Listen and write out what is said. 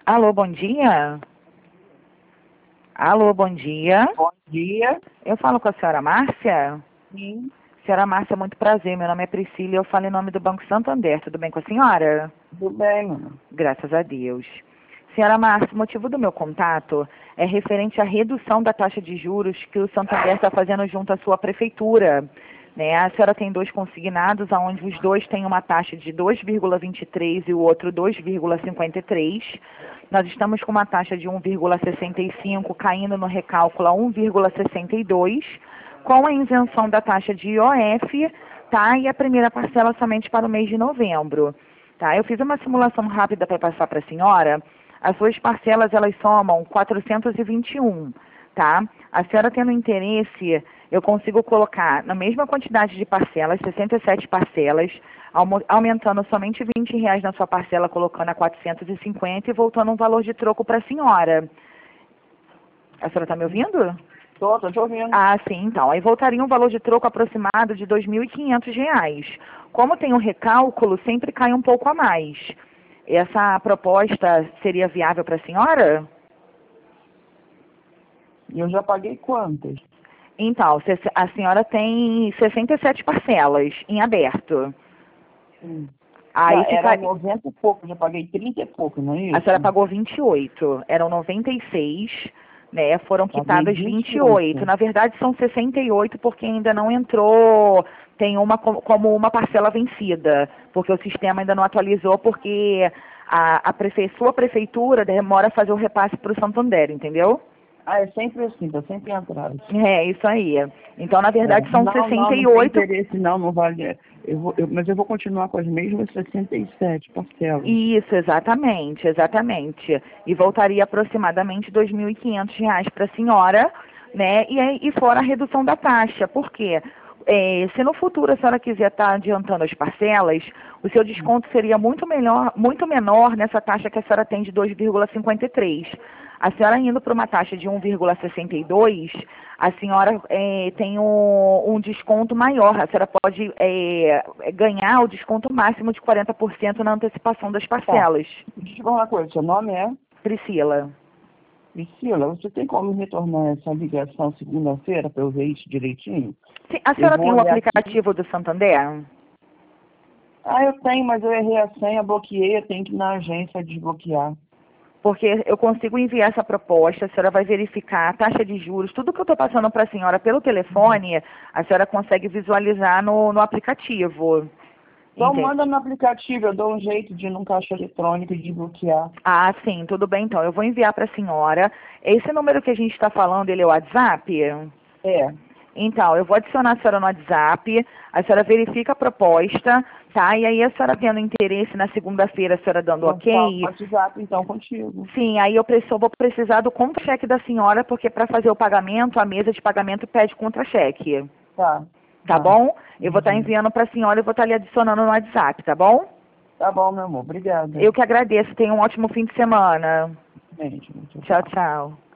Alô, bom dia. Alô, bom dia. Bom dia. Eu falo com a senhora Márcia? Sim. Senhora Márcia, muito prazer. Meu nome é Priscila e eu falo em nome do Banco Santander. Tudo bem com a senhora? Tudo bem, mano. Graças a Deus. Senhora Márcia, o motivo do meu contato é referente à redução da taxa de juros que o Santander está fazendo junto à sua prefeitura. Né? A senhora tem dois consignados, onde os dois têm uma taxa de 2,23 e o outro 2,53. Nós estamos com uma taxa de 1,65, caindo no recálculo a 1,62, com a isenção da taxa de IOF, tá? E a primeira parcela somente para o mês de novembro. Tá? Eu fiz uma simulação rápida para passar para a senhora. As suas parcelas, elas somam 421, tá? A senhora tendo interesse, eu consigo colocar na mesma quantidade de parcelas, 67 parcelas, aumentando somente R$ 20 na sua parcela, colocando a 450 e voltando um valor de troco para a senhora. A senhora está me ouvindo? Tô te ouvindo. Ah, sim, então. Aí voltaria um valor de troco aproximado de R$ 2.500. Como tem um recálculo, sempre cai um pouco a mais. Essa proposta seria viável para a senhora? E eu já paguei quantas? Então, a senhora tem 67 parcelas em aberto. Sim. Aí Já fica... era 90 e pouco, já paguei 30 e pouco, não é isso? A senhora pagou 28, eram 96, né? Foram Paguei quitadas 28. Na verdade, são 68 porque ainda não entrou, tem uma como uma parcela vencida, porque o sistema ainda não atualizou, porque sua prefeitura demora a fazer o repasse para o Santander, entendeu? Ah, é sempre assim, tá sempre atrás. É, isso aí. Então, na verdade, são Não tem 68. interesse não vale. Mas eu vou continuar com as mesmas 67 parcelas. Isso, exatamente, exatamente. E voltaria aproximadamente R$ 2.500 para a senhora, né? E fora a redução da taxa. Por quê? Se no futuro a senhora quiser estar adiantando as parcelas, o seu desconto seria muito menor nessa taxa que a senhora tem de 2,53. A senhora indo para uma taxa de 1,62, a senhora tem um desconto maior. A senhora pode ganhar o desconto máximo de 40% na antecipação das parcelas. Deixa eu te falar uma coisa, seu nome é? Priscila. Priscila, você tem como retornar essa ligação segunda-feira para eu ver isso direitinho? Sim, a Eu senhora vou tem o olhar aqui. aplicativo do Santander? Ah, eu tenho, mas eu errei a senha, bloqueei, eu tenho que ir na agência desbloquear. Porque eu consigo enviar essa proposta, a senhora vai verificar a taxa de juros, tudo que eu estou passando para a senhora pelo telefone, a senhora consegue visualizar no aplicativo. Então Entende? manda no aplicativo, eu dou um jeito de ir num caixa eletrônico e desbloquear. Ah, sim, tudo bem então. Eu vou enviar para a senhora. Esse número que a gente está falando, ele é o WhatsApp? É. Então, eu vou adicionar a senhora no WhatsApp, a senhora verifica a proposta, tá? E aí a senhora tendo interesse na segunda-feira, a senhora dando Eu falo ok. no WhatsApp então contigo. Sim, aí eu vou precisar do contra-cheque da senhora, porque para fazer o pagamento, a mesa de pagamento pede contra-cheque. Tá. Tá bom? Eu vou estar enviando para a senhora e vou estar lhe adicionando no WhatsApp, tá bom? Tá bom, meu amor. Obrigada. Eu que agradeço. Tenha um ótimo fim de semana. Gente, Tchau, tchau.